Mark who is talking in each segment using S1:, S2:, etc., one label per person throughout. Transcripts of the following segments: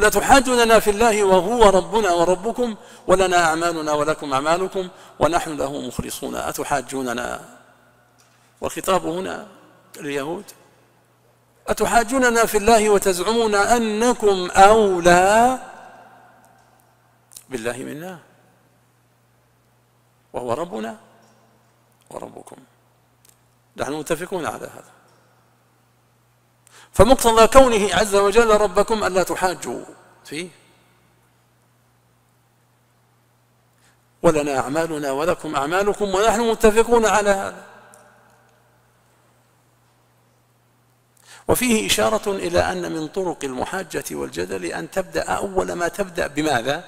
S1: ولا تحاجوننا في الله وهو ربنا وربكم ولنا أعمالنا ولكم أعمالكم ونحن له مخلصون. أتحاجوننا، والخطاب هنا اليهود، أتحاجوننا في الله وتزعمون أنكم أولى بالله منا وهو ربنا وربكم. نحن متفقون على هذا. فمقتضى كونه عز وجل ربكم ألا تحاجوا فيه. ولنا أعمالنا ولكم أعمالكم ونحن متفقون على هذا. وفيه إشارة إلى أن من طرق المحاجة والجدل أن تبدأ أول ما تبدأ بماذا؟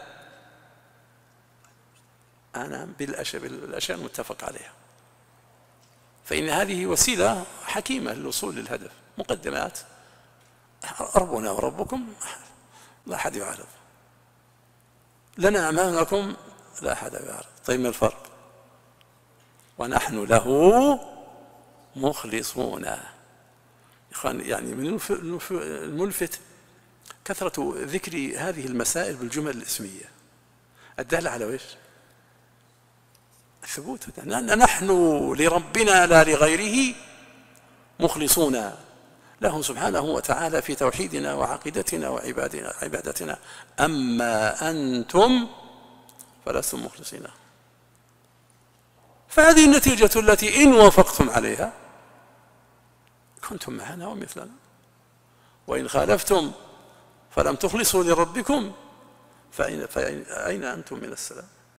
S1: بالأشياء المتفق عليها، فإن هذه وسيلة حكيمة للوصول للهدف. مقدمات: ربنا وربكم لا أحد يعارض، لنا أعمالكم لا أحد يعارض. طيب ما الفرق؟ ونحن له مخلصون. يعني من الملفت كثرة ذكر هذه المسائل بالجمل الاسمية الدالة على ويش؟ الثبوت. نحن لربنا لا لغيره مخلصون له سبحانه وتعالى في توحيدنا وعقيدتنا وعبادتنا. أما أنتم فلستم مخلصين. فهذه النتيجة التي إن وافقتم عليها كنتم معنا ومثلنا، وإن خالفتم فلم تخلصوا لربكم فأين أنتم من السلام؟